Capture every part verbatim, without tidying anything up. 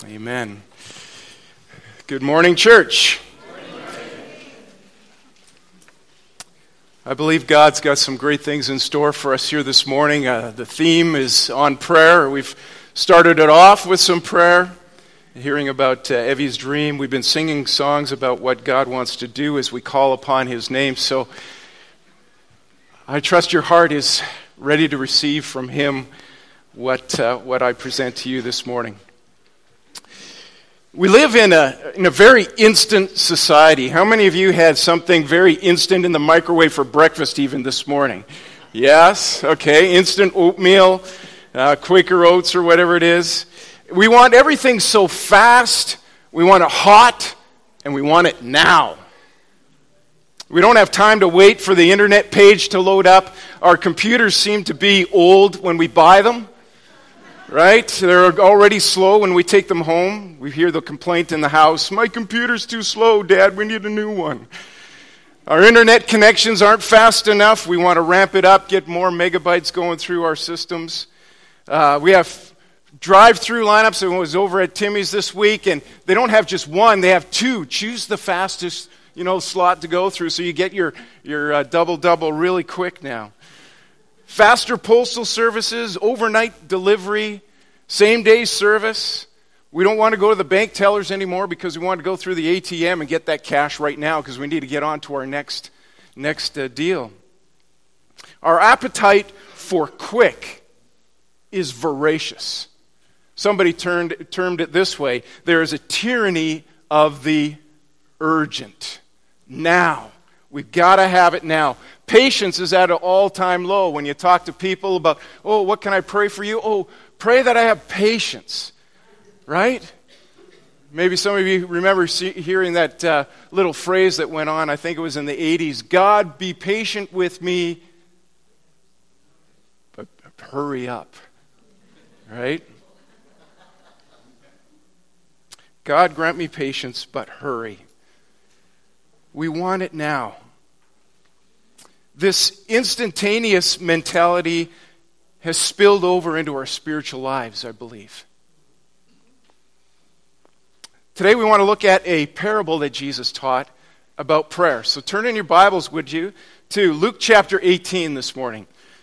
Amen. Good morning, church. Good morning. I believe God's got some great things in store for us here this morning. Uh, the theme is on prayer. We've started it off with some prayer, hearing about uh, Evie's dream. We've been singing songs about what God wants to do as we call upon His name. So I trust your heart is ready to receive from Him what uh, what I present to you this morning. We live in a in a very instant society. How many of you had something very instant in the microwave for breakfast even this morning? Yes? Okay. Instant oatmeal, uh, Quaker Oats or whatever it is. We want everything so fast, we want it hot, and we want it now. We don't have time to wait for the internet page to load up. Our computers seem to be old when we buy them. Right? They're already slow when we take them home. We hear the complaint in the house, "My computer's too slow, Dad, we need a new one." Our internet connections aren't fast enough. We want to ramp it up, get more megabytes going through our systems. Uh, we have drive-through lineups. I was over at Timmy's this week, and they don't have just one, they have two. Choose the fastest, you know, slot to go through, so you get your, your uh, double-double really quick now. Faster postal services, overnight delivery, same-day service. We don't want to go to the bank tellers anymore because we want to go through the A T M and get that cash right now because we need to get on to our next, next uh, deal. Our appetite for quick is voracious. Somebody turned, termed it this way: there is a tyranny of the urgent. Now. We've got to have it now. Patience is at an all-time low. When you talk to people about, oh, what can I pray for you? Oh, pray that I have patience. Right? Maybe some of you remember see, hearing that uh, little phrase that went on, I think it was in the eighties, "God, be patient with me, but hurry up." Right? God, grant me patience, but hurry. We want it now. This instantaneous mentality has spilled over into our spiritual lives, I believe. Today we want to look at a parable that Jesus taught about prayer. So turn in your Bibles, would you, to Luke chapter eighteen this morning.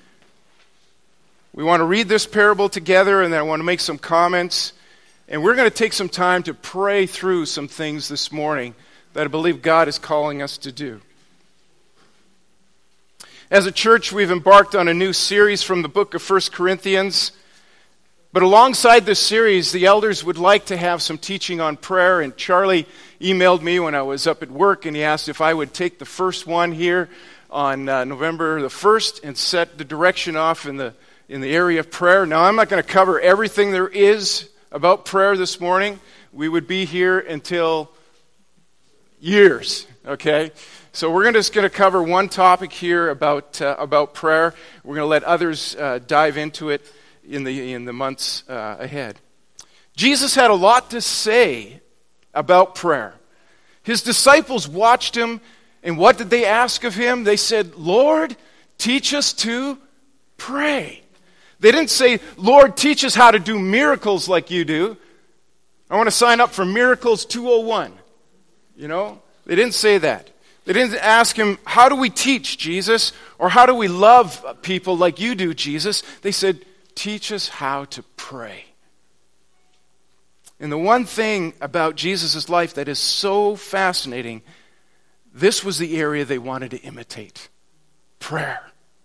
We want to read this parable together, and then I want to make some comments. And we're going to take some time to pray through some things this morning that I believe God is calling us to do. As a church, we've embarked on a new series from the book of First Corinthians. But alongside this series, the elders would like to have some teaching on prayer. And Charlie emailed me when I was up at work, and he asked if I would take the first one here on uh, November the first and set the direction off in the, in the area of prayer. Now, I'm not going to cover everything there is about prayer this morning. We would be here until years, okay? So we're just going to cover one topic here about uh, about prayer. We're going to let others uh, dive into it in the in the months uh, ahead. Jesus had a lot to say about prayer. His disciples watched him, and what did they ask of him? They said, "Lord, teach us to pray." They didn't say, "Lord, teach us how to do miracles like you do. I want to sign up for Miracles two oh one." You know, they didn't say that. They didn't ask him, "How do we teach, Jesus?" Or "How do we love people like you do, Jesus?" They said, "Teach us how to pray." And the one thing about Jesus' life that is so fascinating, this was the area they wanted to imitate: prayer.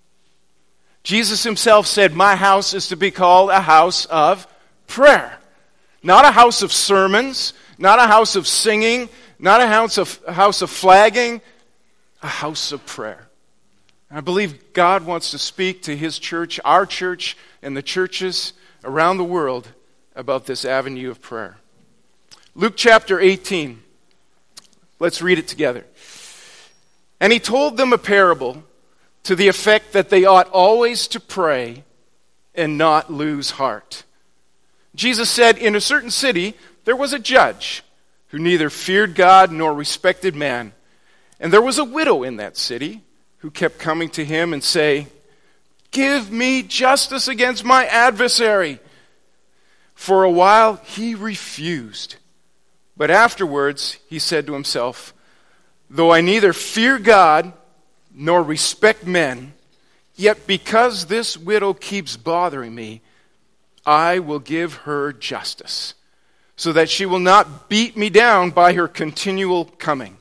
Jesus himself said, "My house is to be called a house of prayer." Not a house of sermons, not a house of singing, not a house of, a house of flagging, a house of prayer. I believe God wants to speak to his church, our church, and the churches around the world about this avenue of prayer. Luke chapter eighteen. Let's read it together. "And he told them a parable to the effect that they ought always to pray and not lose heart. Jesus said, in a certain city there was a judge who neither feared God nor respected man. And there was a widow in that city who kept coming to him and say, 'Give me justice against my adversary.' For a while he refused. But afterwards he said to himself, though I neither fear God nor respect men, yet because this widow keeps bothering me, I will give her justice, so that she will not beat me down by her continual coming.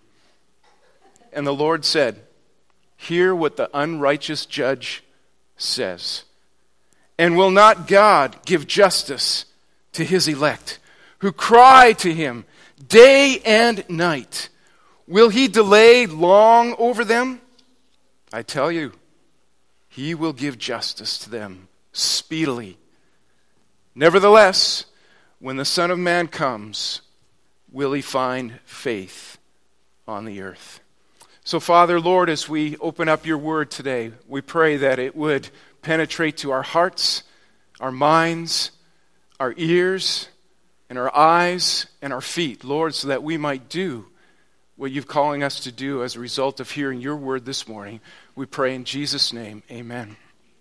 And the Lord said, hear what the unrighteous judge says. And will not God give justice to his elect, who cry to him day and night? Will he delay long over them? I tell you, he will give justice to them speedily. Nevertheless, when the Son of Man comes, will he find faith on the earth? So, Father, Lord, as we open up your word today, we pray that it would penetrate to our hearts, our minds, our ears, and our eyes, and our feet, Lord, so that we might do what you're calling us to do as a result of hearing your word this morning. We pray in Jesus' name, amen.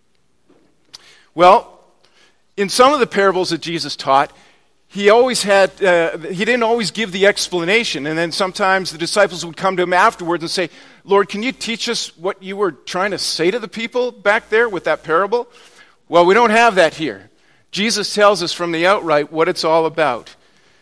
Well, in some of the parables that Jesus taught, he always had, uh, he didn't always give the explanation. And then sometimes the disciples would come to him afterwards and say, Lord, can you teach us what you were trying to say to the people back there with that parable? Well, we don't have that here. Jesus tells us from the outright what it's all about.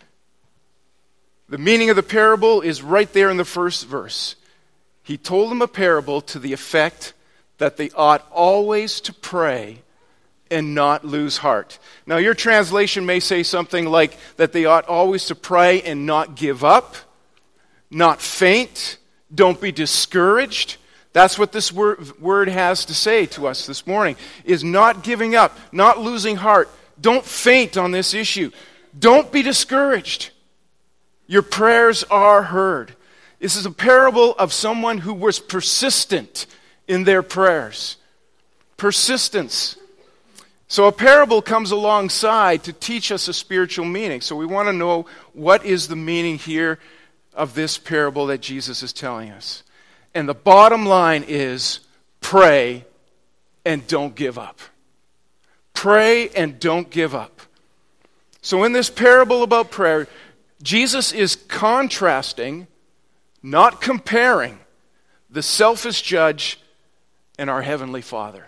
The meaning of the parable is right there in the first verse. He told them a parable to the effect that they ought always to pray and not lose heart. Now, your translation may say something like that they ought always to pray and not give up, not faint, don't be discouraged. That's what this word, word has to say to us this morning, is not giving up, not losing heart. Don't faint on this issue. Don't be discouraged. Your prayers are heard. This is a parable of someone who was persistent in their prayers. Persistence. So a parable comes alongside to teach us a spiritual meaning. So we want to know what is the meaning here of this parable that Jesus is telling us. And the bottom line is pray and don't give up. Pray and don't give up. So in this parable about prayer, Jesus is contrasting, not comparing, the selfish judge and our heavenly Father.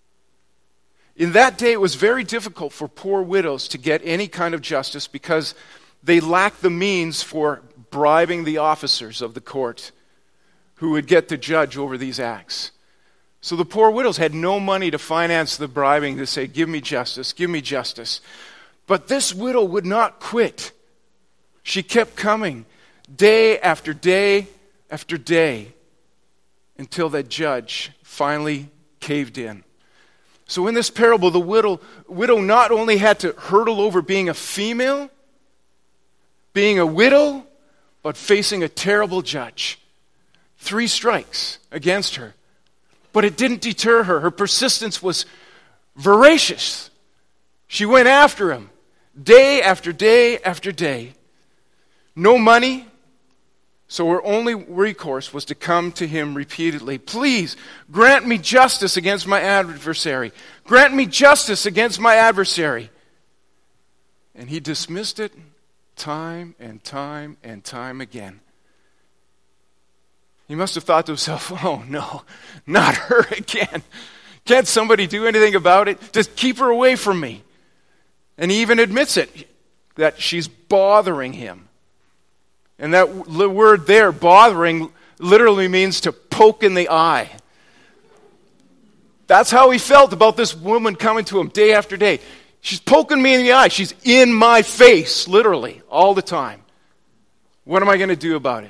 In that day, it was very difficult for poor widows to get any kind of justice because they lacked the means for bribing the officers of the court who would get to judge over these acts. So the poor widows had no money to finance the bribing to say, give me justice, give me justice. But this widow would not quit. She kept coming day after day after day until that judge finally caved in. So in this parable, the widow, widow not only had to hurdle over being a female, being a widow, but facing a terrible judge. Three strikes against her. But it didn't deter her. Her persistence was voracious. She went after him day after day after day. No money, so her only recourse was to come to him repeatedly. Please, grant me justice against my adversary. Grant me justice against my adversary. And he dismissed it time and time and time again. He must have thought to himself, oh no, not her again. Can't somebody do anything about it? Just keep her away from me. And he even admits it, that she's bothering him. And that word there, bothering, literally means to poke in the eye. That's how he felt about this woman coming to him day after day. She's poking me in the eye. She's in my face, literally, all the time. What am I going to do about it?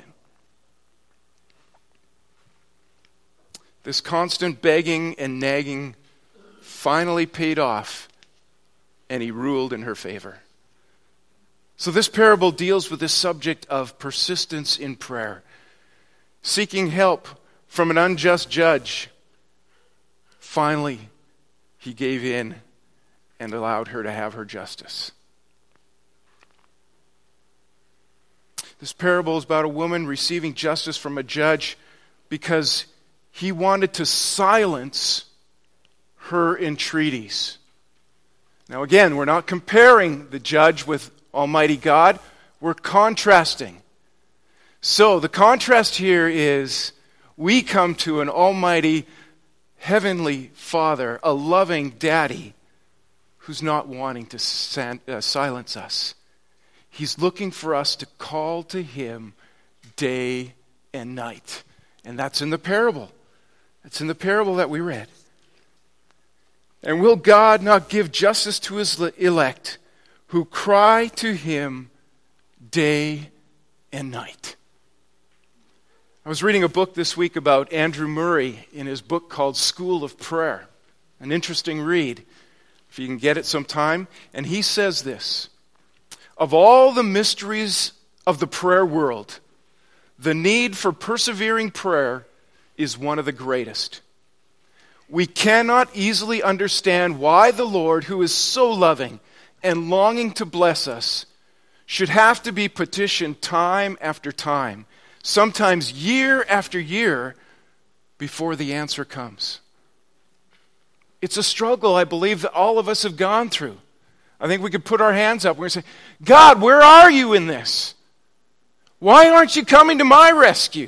This constant begging and nagging finally paid off, and he ruled in her favor. So this parable deals with this subject of persistence in prayer, seeking help from an unjust judge. Finally, he gave in and allowed her to have her justice. This parable is about a woman receiving justice from a judge because he wanted to silence her entreaties. Now again, we're not comparing the judge with Almighty God. We're contrasting. So the contrast here is we come to an almighty heavenly Father, a loving daddy who's not wanting to san- uh, silence us. He's looking for us to call to him day and night. And that's in the parable. That's in the parable that we read. And will God not give justice to his elect who cry to him day and night? I was reading a book this week about Andrew Murray in his book called School of Prayer. An interesting read, if you can get it sometime. And he says this: of all the mysteries of the prayer world, the need for persevering prayer is one of the greatest. We cannot easily understand why the Lord, who is so loving and longing to bless us, should have to be petitioned time after time, sometimes year after year, before the answer comes. It's a struggle, I believe, that all of us have gone through. I think we could put our hands up and we say, God, where are you in this? Why aren't you coming to my rescue?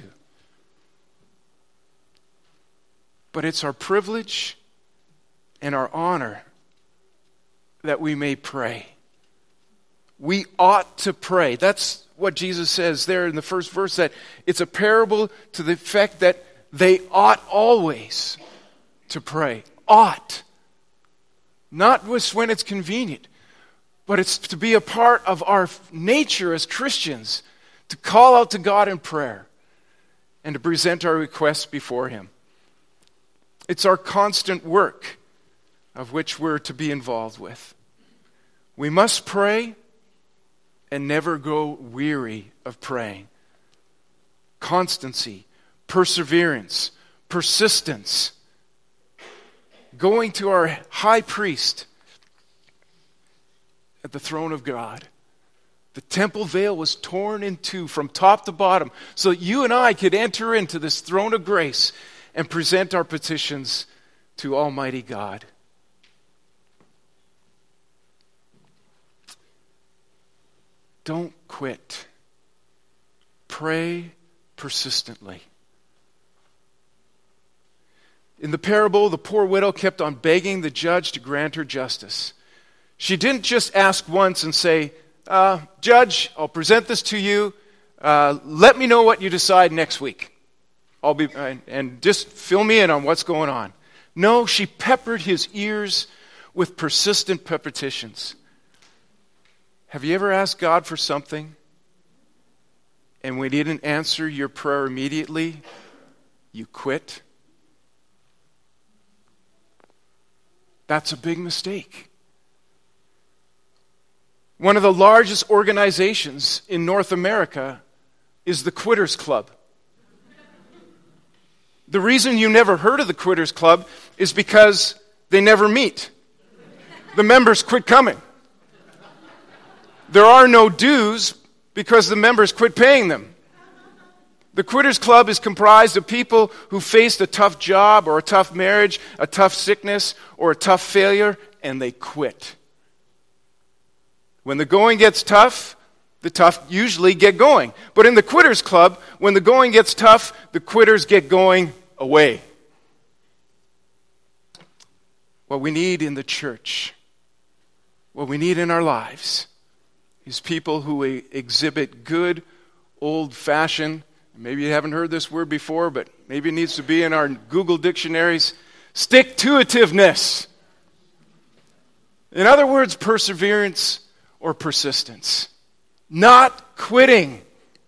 But it's our privilege and our honor that we may pray. We ought to pray. That's what Jesus says there in the first verse, that it's a parable to the effect that they ought always to pray. Ought. Not just when it's convenient, but it's to be a part of our nature as Christians to call out to God in prayer and to present our requests before him. It's our constant work of which we're to be involved with. We must pray and never grow weary of praying. Constancy, perseverance, persistence. Going to our high priest at the throne of God. The temple veil was torn in two from top to bottom so that you and I could enter into this throne of grace and present our petitions to Almighty God. Don't quit. Pray persistently. In the parable, the poor widow kept on begging the judge to grant her justice. She didn't just ask once and say, uh, Judge, I'll present this to you. Uh, let me know what you decide next week. I'll be and, and just fill me in on what's going on. No, she peppered his ears with persistent petitions. Have you ever asked God for something and when he didn't answer your prayer immediately, you quit? That's a big mistake. One of the largest organizations in North America is the Quitters Club. The reason you never heard of the Quitters Club is because they never meet. The members quit coming. There are no dues because the members quit paying them. The Quitters Club is comprised of people who faced a tough job or a tough marriage, a tough sickness, or a tough failure, and they quit. When the going gets tough, the tough usually get going. But in the Quitters Club, when the going gets tough, the quitters get going away. What we need in the church, what we need in our lives, is people who exhibit good, old-fashioned, maybe you haven't heard this word before, but maybe it needs to be in our Google dictionaries, stick-to-itiveness. In other words, perseverance or persistence. Not quitting.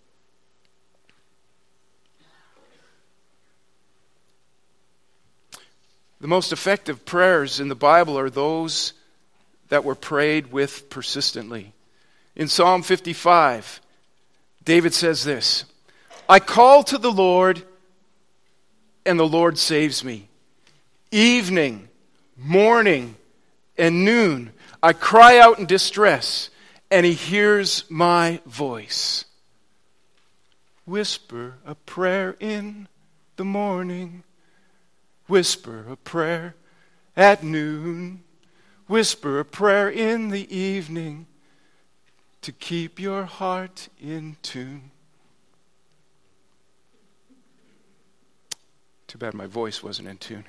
The most effective prayers in the Bible are those that were prayed with persistently. In Psalm fifty-five, David says this, I call to the Lord, and the Lord saves me. Evening, morning, and noon, I cry out in distress, and he hears my voice. Whisper a prayer in the morning. Whisper a prayer at noon. Whisper a prayer in the evening to keep your heart in tune. Too bad my voice wasn't in tune.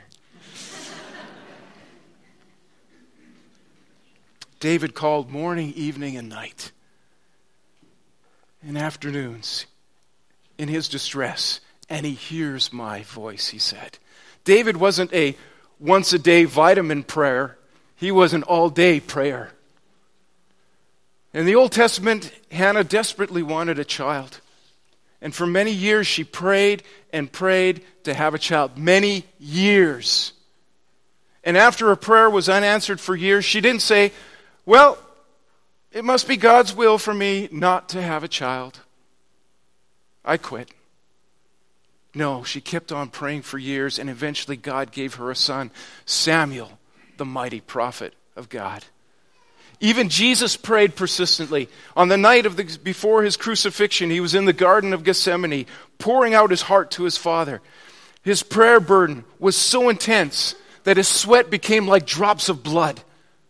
David called morning, evening, and night, and afternoons in his distress, and he hears my voice, he said. David wasn't a once-a-day vitamin prayer. He was an all-day prayer. In the Old Testament, Hannah desperately wanted a child. And for many years, she prayed and prayed to have a child. Many years. And after her prayer was unanswered for years, she didn't say, well, it must be God's will for me not to have a child. I quit. No, she kept on praying for years, and eventually God gave her a son, Samuel, the mighty prophet of God. Even Jesus prayed persistently. On the night of the, before his crucifixion, he was in the Garden of Gethsemane, pouring out his heart to his Father. His prayer burden was so intense that his sweat became like drops of blood.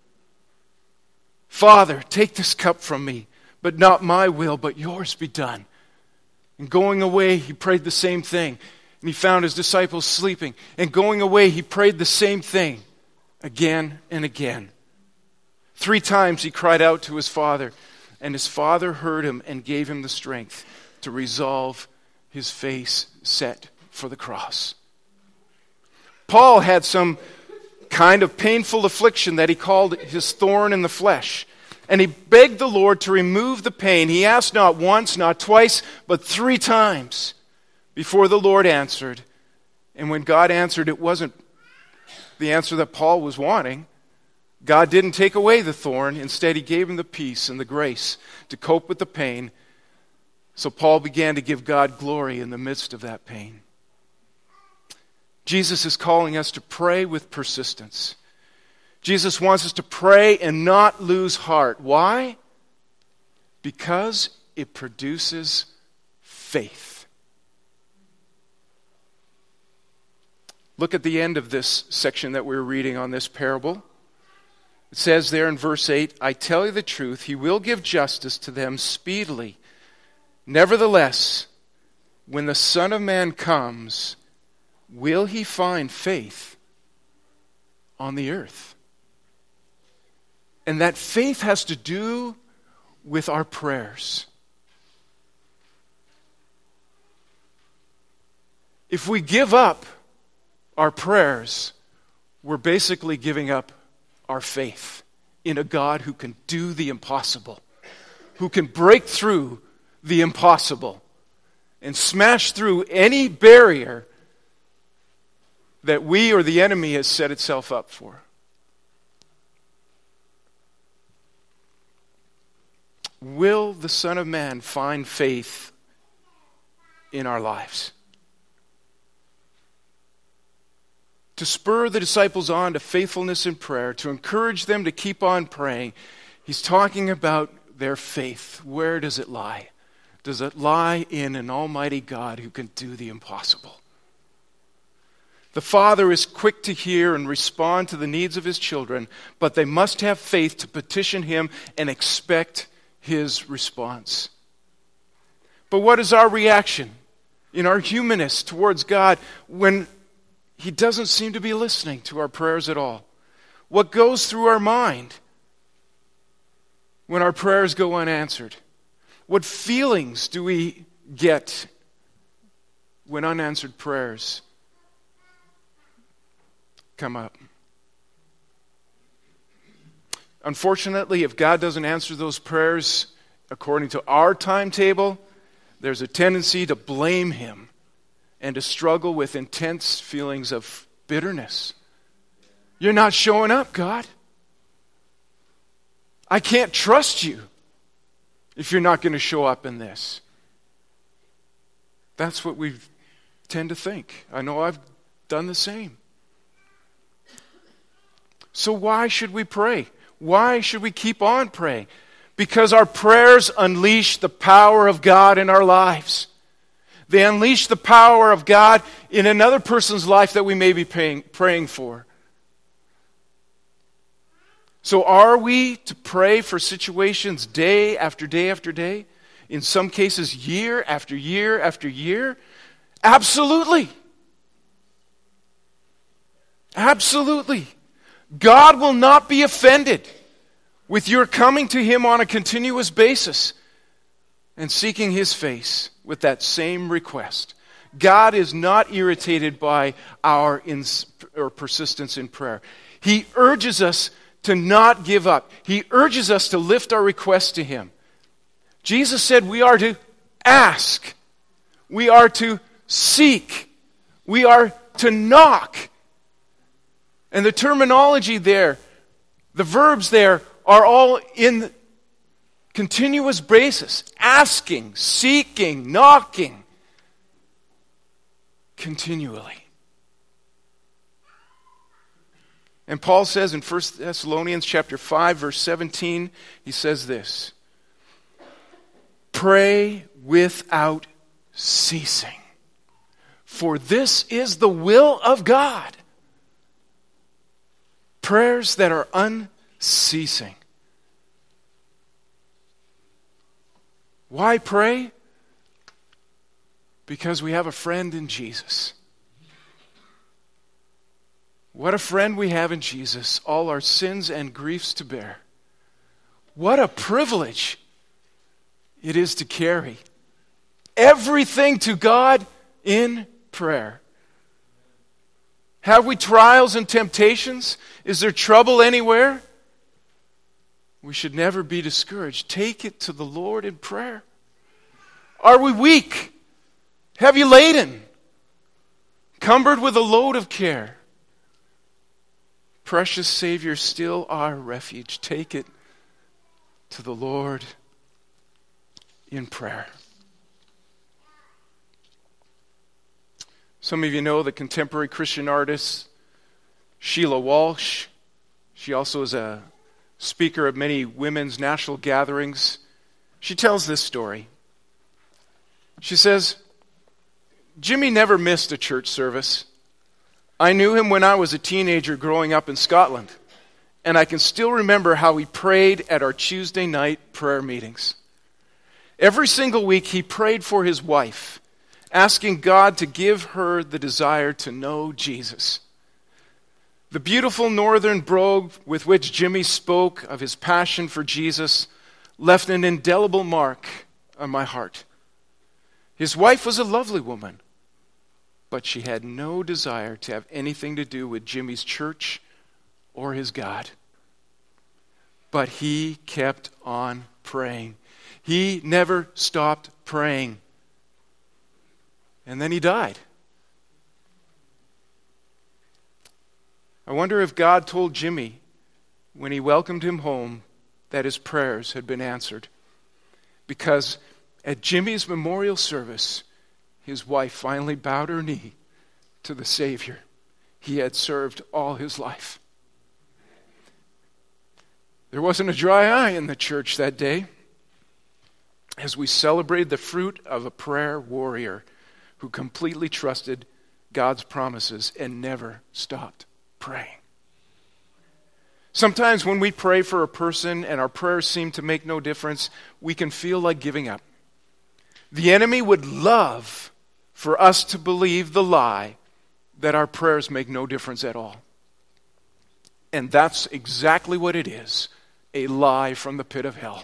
Father, take this cup from me, but not my will, but yours be done. And going away, he prayed the same thing. And he found his disciples sleeping. And going away, he prayed the same thing again and again. Three times he cried out to his Father, and his Father heard him and gave him the strength to resolve his face set for the cross. Paul had some kind of painful affliction that he called his thorn in the flesh. And he begged the Lord to remove the pain. He asked not once, not twice, but three times before the Lord answered. And when God answered, it wasn't the answer that Paul was wanting. God didn't take away the thorn. Instead, he gave him the peace and the grace to cope with the pain. So Paul began to give God glory in the midst of that pain. Jesus is calling us to pray with persistence. Jesus wants us to pray and not lose heart. Why? Because it produces faith. Look at the end of this section that we're reading on this parable. It says there in verse eight, I tell you the truth, he will give justice to them speedily. Nevertheless, when the Son of Man comes, will he find faith on the earth? And that faith has to do with our prayers. If we give up our prayers, we're basically giving up our faith in a God who can do the impossible, who can break through the impossible and smash through any barrier that we or the enemy has set itself up for. Will the Son of Man find faith in our lives? To spur the disciples on to faithfulness in prayer, to encourage them to keep on praying, he's talking about their faith. Where does it lie? Does it lie in an almighty God who can do the impossible? The Father is quick to hear and respond to the needs of his children, but they must have faith to petition him and expect his response. But what is our reaction in our humanness towards God when he doesn't seem to be listening to our prayers at all? What goes through our mind when our prayers go unanswered? What feelings do we get when unanswered prayers come up? Unfortunately, if God doesn't answer those prayers according to our timetable, there's a tendency to blame him and to struggle with intense feelings of bitterness. You're not showing up, God. I can't trust you if you're not going to show up in this. That's what we tend to think. I know I've done the same. So why should we pray? Why should we keep on praying? Because our prayers unleash the power of God in our lives. They unleash the power of God in another person's life that we may be praying, praying for. So are we to pray for situations day after day after day? In some cases, year after year after year? Absolutely. Absolutely. God will not be offended with your coming to Him on a continuous basis and seeking His face with that same request. God is not irritated by our ins- or persistence in prayer. He urges us to not give up. He urges us to lift our requests to Him. Jesus said we are to ask. We are to seek. We are to knock. And the terminology there, the verbs there, are all in continuous basis. Asking, seeking, knocking. Continually. And Paul says in First Thessalonians chapter five, verse seventeen, he says this: pray without ceasing, for this is the will of God. Prayers that are unceasing. Why pray? Because we have a friend in Jesus. What a friend we have in Jesus, all our sins and griefs to bear. What a privilege it is to carry everything to God in prayer. Have we trials and temptations? Is there trouble anywhere? We should never be discouraged. Take it to the Lord in prayer. Are we weak? Heavy laden? Cumbered with a load of care? Precious Savior, still our refuge. Take it to the Lord in prayer. Some of you know the contemporary Christian artist Sheila Walsh. She also is a speaker at many women's national gatherings. She tells this story. She says, Jimmy never missed a church service. I knew him when I was a teenager growing up in Scotland, and I can still remember how he prayed at our Tuesday night prayer meetings. Every single week he prayed for his wife, asking God to give her the desire to know Jesus. The beautiful northern brogue with which Jimmy spoke of his passion for Jesus left an indelible mark on my heart. His wife was a lovely woman, but she had no desire to have anything to do with Jimmy's church or his God. But he kept on praying. He never stopped praying. And then he died. I wonder if God told Jimmy when he welcomed him home that his prayers had been answered. Because at Jimmy's memorial service, his wife finally bowed her knee to the Savior he had served all his life. There wasn't a dry eye in the church that day as we celebrated the fruit of a prayer warrior who completely trusted God's promises and never stopped praying. Sometimes when we pray for a person and our prayers seem to make no difference, we can feel like giving up. The enemy would love for us to believe the lie that our prayers make no difference at all. And that's exactly what it is, a lie from the pit of hell.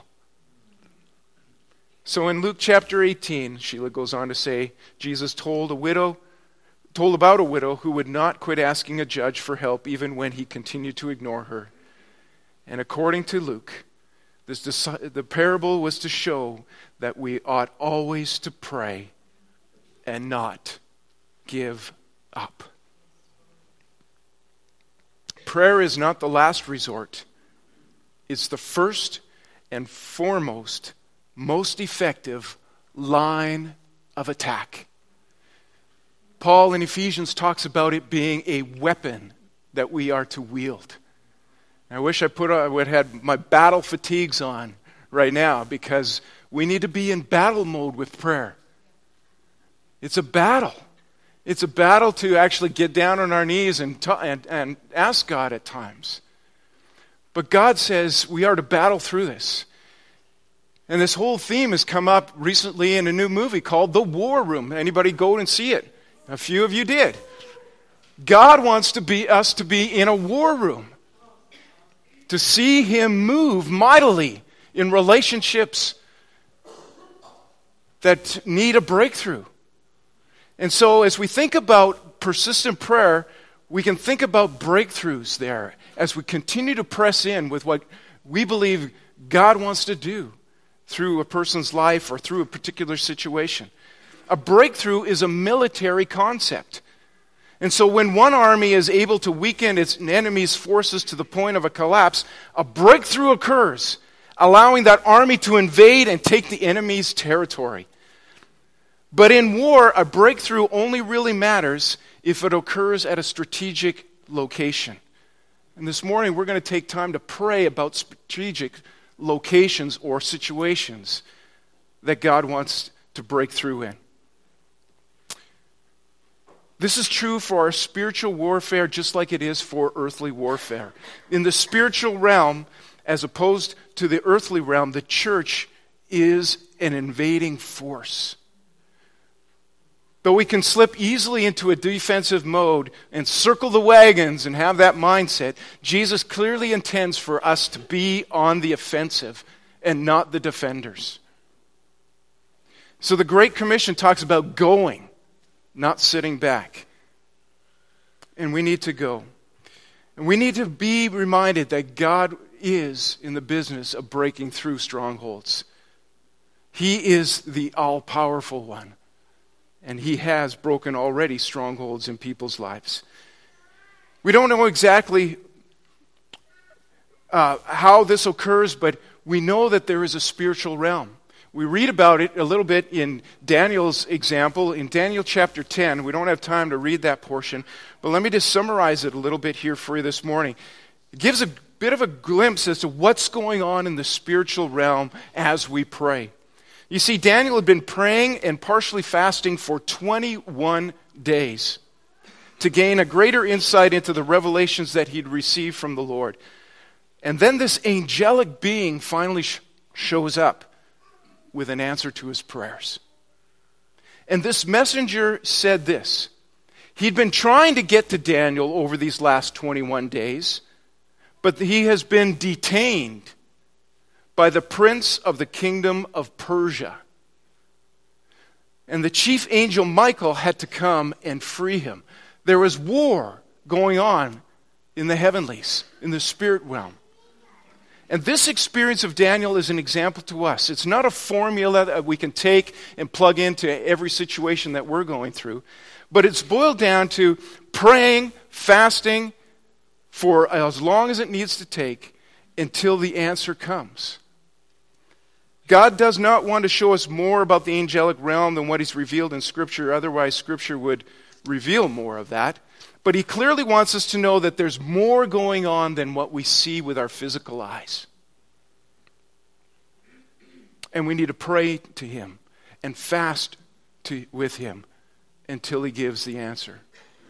So in Luke chapter eighteen, Sheila goes on to say, Jesus told a widow, told about a widow who would not quit asking a judge for help even when he continued to ignore her. And according to Luke, this, the parable was to show that we ought always to pray and not give up. Prayer is not the last resort. It's the first and foremost, most effective line of attack. Paul in Ephesians talks about it being a weapon that we are to wield. I wish I put I would have had my battle fatigues on right now, because we need to be in battle mode with prayer. It's a battle. It's a battle to actually get down on our knees and, t- and, and ask God at times. But God says we are to battle through this. And this whole theme has come up recently in a new movie called The War Room. Anybody go and see it? A few of you did. God wants to be us to be in a war room, to see Him move mightily in relationships that need a breakthrough. And so as we think about persistent prayer, we can think about breakthroughs there as we continue to press in with what we believe God wants to do through a person's life or through a particular situation. A breakthrough is a military concept. And so when one army is able to weaken its enemy's forces to the point of a collapse, a breakthrough occurs, allowing that army to invade and take the enemy's territory. But in war, a breakthrough only really matters if it occurs at a strategic location. And this morning, we're going to take time to pray about strategic locations or situations that God wants to break through in. This is true for our spiritual warfare just like it is for earthly warfare. In the spiritual realm, as opposed to the earthly realm, the church is an invading force. Though we can slip easily into a defensive mode and circle the wagons and have that mindset, Jesus clearly intends for us to be on the offensive and not the defenders. So the Great Commission talks about going, not sitting back. And we need to go. And we need to be reminded that God is in the business of breaking through strongholds. He is the all-powerful one. And He has broken already strongholds in people's lives. We don't know exactly uh, how this occurs, but we know that there is a spiritual realm. We read about it a little bit in Daniel's example, in Daniel chapter ten. We don't have time to read that portion, but let me just summarize it a little bit here for you this morning. It gives a bit of a glimpse as to what's going on in the spiritual realm as we pray. You see, Daniel had been praying and partially fasting for twenty-one days to gain a greater insight into the revelations that he'd received from the Lord. And then this angelic being finally sh- shows up with an answer to his prayers. And this messenger said this. He'd been trying to get to Daniel over these last twenty-one days, but he has been detained by the prince of the kingdom of Persia. And the chief angel Michael had to come and free him. There was war going on in the heavenlies, in the spirit realm. And this experience of Daniel is an example to us. It's not a formula that we can take and plug into every situation that we're going through, but it's boiled down to praying, fasting for as long as it needs to take until the answer comes. God does not want to show us more about the angelic realm than what He's revealed in Scripture. Otherwise, Scripture would reveal more of that. But He clearly wants us to know that there's more going on than what we see with our physical eyes. And we need to pray to Him and fast to, with Him until He gives the answer.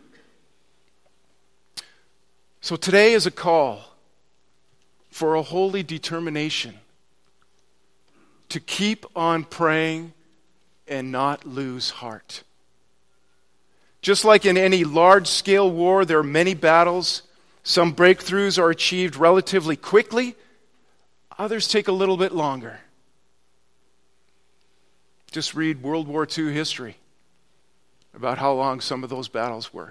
So today is a call for a holy determination to keep on praying and not lose heart. Just like in any large-scale war, there are many battles. Some breakthroughs are achieved relatively quickly. Others take a little bit longer. Just read World War Two history about how long some of those battles were.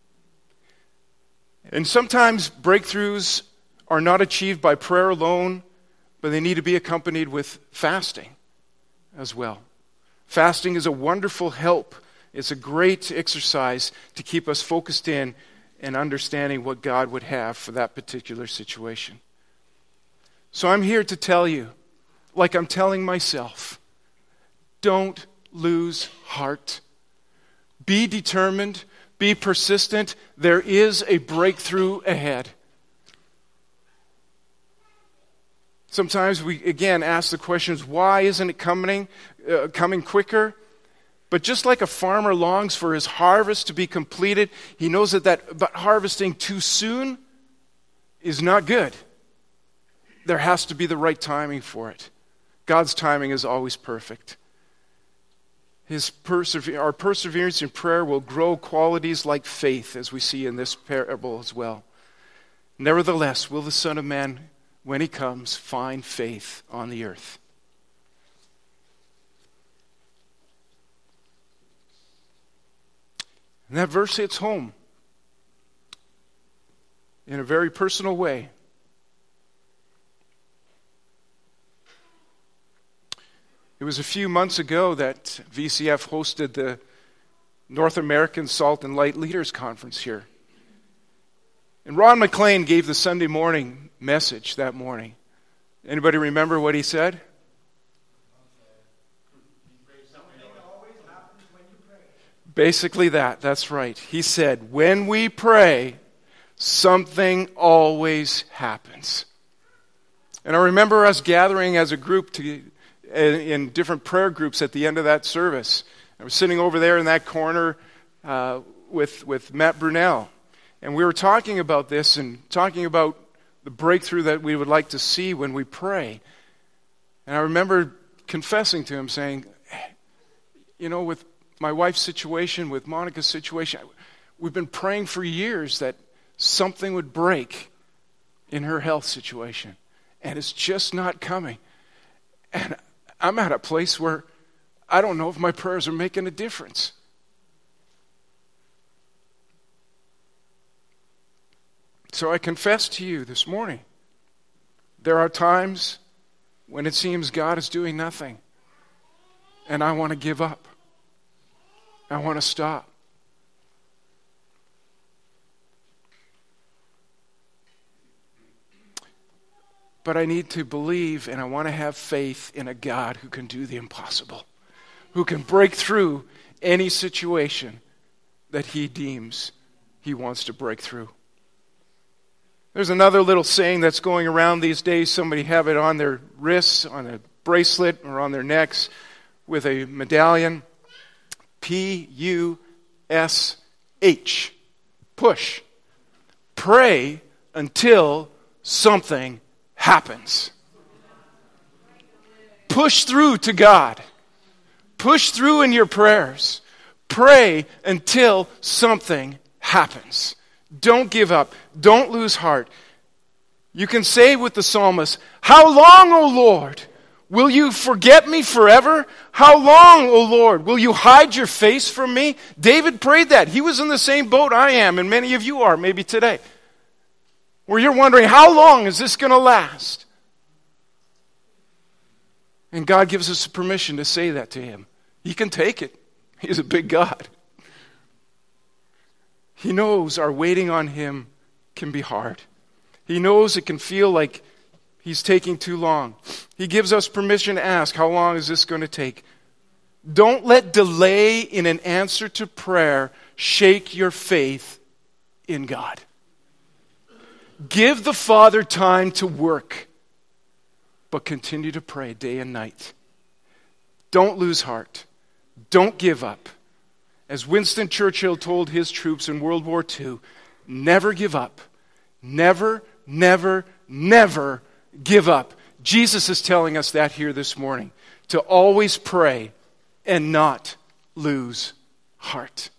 And sometimes breakthroughs are not achieved by prayer alone, but they need to be accompanied with fasting as well. Fasting is a wonderful help. It's a great exercise to keep us focused in and understanding what God would have for that particular situation. So I'm here to tell you, like I'm telling myself, don't lose heart. Be determined. Be persistent. There is a breakthrough ahead. Sometimes we, again, ask the questions, why isn't it coming, uh, coming quicker? But just like a farmer longs for his harvest to be completed, he knows that, that but harvesting too soon is not good. there has to be the right timing for it. God's timing is always perfect. His persever- our perseverance in prayer will grow qualities like faith, as we see in this parable as well. Nevertheless, will the Son of Man, when he comes, find faith on the earth? And that verse hits home in a very personal way. It was a few months ago that V C F hosted the North American Salt and Light Leaders Conference here. And Ron McLean gave the Sunday morning message that morning. Anybody remember what he said? Basically that, that's right. He said, when we pray, something always happens. And I remember us gathering as a group to, in different prayer groups at the end of that service. I was sitting over there in that corner uh, with, with Matt Brunel. And we were talking about this and talking about the breakthrough that we would like to see when we pray. And I remember confessing to him, saying, you know, with my wife's situation, with Monica's situation, we've been praying for years that something would break in her health situation. And it's just not coming. And I'm at a place where I don't know if my prayers are making a difference. So I confess to you this morning, there are times when it seems God is doing nothing, and I want to give up. I want to stop. But I need to believe and I want to have faith in a God who can do the impossible, who can break through any situation that he deems he wants to break through. There's another little saying that's going around these days. Somebody have it on their wrists, on a bracelet, or on their necks with a medallion. P U S H. Push. Pray until something happens. Push through to God. Push through in your prayers. Pray until something happens. Don't give up. Don't lose heart. You can say with the psalmist, how long, O Lord, will you forget me forever? How long, O Lord, will you hide your face from me? David prayed that. He was in the same boat I am, and many of you are, maybe today, where you're wondering, how long is this going to last? And God gives us permission to say that to him. He can take it. He's a big God. He knows our waiting on him can be hard. He knows it can feel like he's taking too long. He gives us permission to ask, how long is this going to take? Don't let delay in an answer to prayer shake your faith in God. Give the Father time to work, but continue to pray day and night. Don't lose heart. Don't give up. As Winston Churchill told his troops in World War Two, never give up. Never, never, never give up. Jesus is telling us that here this morning, to always pray and not lose heart.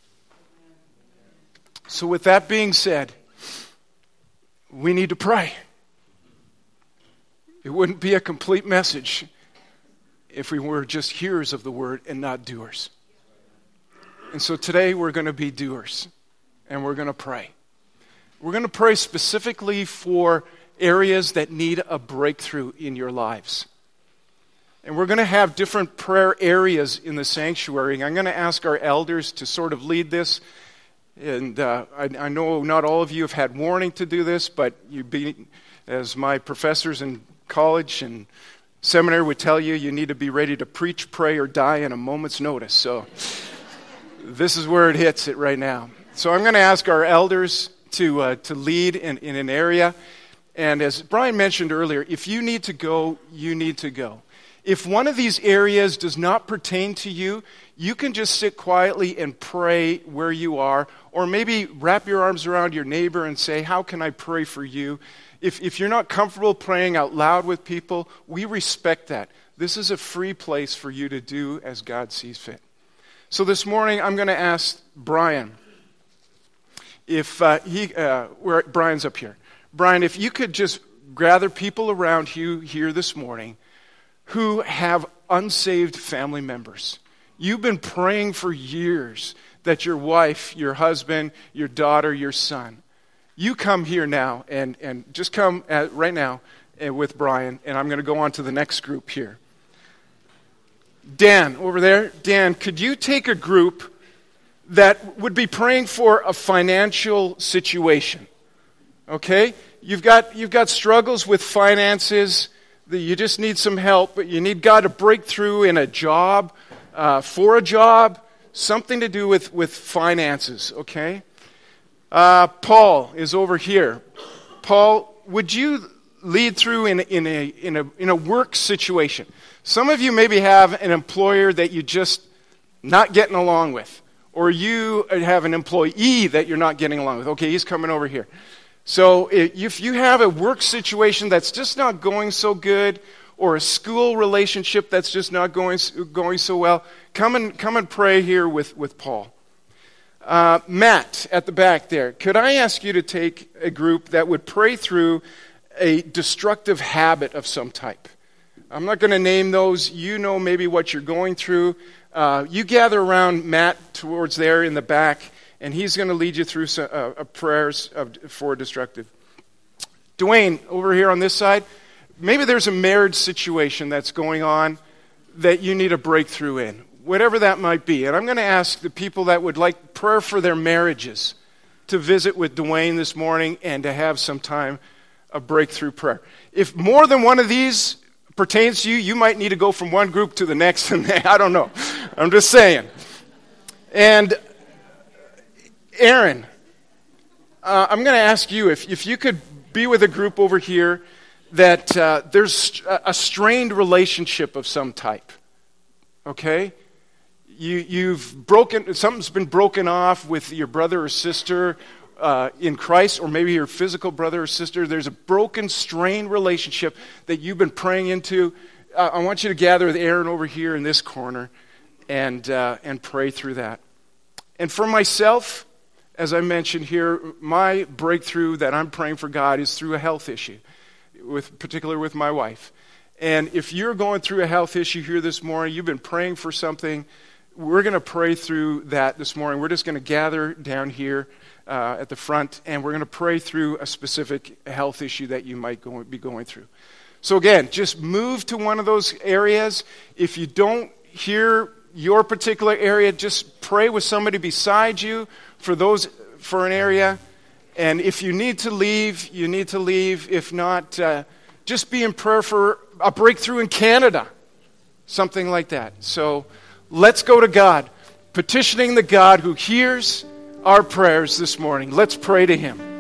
So with that being said, we need to pray. It wouldn't be a complete message if we were just hearers of the word and not doers. And so today we're going to be doers, and we're going to pray. We're going to pray specifically for areas that need a breakthrough in your lives. And we're going to have different prayer areas in the sanctuary. I'm going to ask our elders to sort of lead this. And uh, I, I know not all of you have had warning to do this, but you be, as my professors in college and seminary would tell you, you need to be ready to preach, pray, or die in a moment's notice. So this is where it hits it right now. So I'm going to ask our elders to uh, to lead in, in an area. And as Brian mentioned earlier, if you need to go, you need to go. If one of these areas does not pertain to you, you can just sit quietly and pray where you are, or maybe wrap your arms around your neighbor and say, how can I pray for you? If, if you're not comfortable praying out loud with people, we respect that. This is a free place for you to do as God sees fit. So this morning, I'm going to ask Brian, if uh, he, uh, where Brian's up here. Brian, if you could just gather people around you here this morning who have unsaved family members. You've been praying for years that your wife, your husband, your daughter, your son, you come here now and, and just come at, right now uh, with Brian, and I'm going to go on to the next group here. Dan, over there. Dan, could you take a group that would be praying for a financial situation? Okay? You've got, you've got struggles with finances. You just need some help, but you need God to break through in a job, uh, for a job, something to do with, with finances, okay? Uh, Paul is over here. Paul, would you lead through in, in, a, in, a, in a work situation? Some of you maybe have an employer that you just not getting along with, or you have an employee that you're not getting along with. Okay, he's coming over here. So if you have a work situation that's just not going so good, or a school relationship that's just not going going so well, come and come and pray here with, with Paul. Uh, Matt, at the back there, could I ask you to take a group that would pray through a destructive habit of some type? I'm not going to name those. You know maybe what you're going through. Uh, you gather around Matt towards there in the back, and he's going to lead you through some, uh, uh, prayers of, for destructive. Dwayne, over here on this side, maybe there's a marriage situation that's going on that you need a breakthrough in, whatever that might be. And I'm going to ask the people that would like prayer for their marriages to visit with Dwayne this morning and to have some time of breakthrough prayer. If more than one of these pertains to you, you might need to go from one group to the next, and I don't know. I'm just saying. And Aaron, uh, I'm going to ask you if, if you could be with a group over here that uh, there's a strained relationship of some type, okay? You, you've broken, something's been broken off with your brother or sister uh, in Christ, or maybe your physical brother or sister. There's a broken, strained relationship that you've been praying into. Uh, I want you to gather with Aaron over here in this corner and uh, and pray through that. And for myself, as I mentioned here, my breakthrough that I'm praying for God is through a health issue, with particularly with my wife. And if you're going through a health issue here this morning, you've been praying for something, we're going to pray through that this morning. We're just going to gather down here uh, at the front, and we're going to pray through a specific health issue that you might go, be going through. So again, just move to one of those areas. If you don't hear your particular area, just pray with somebody beside you for those for an area. And if you need to leave, you need to leave. If not, uh, just be in prayer for a breakthrough in Canada, something like that. So let's go to God, petitioning the God who hears our prayers this morning. Let's pray to Him.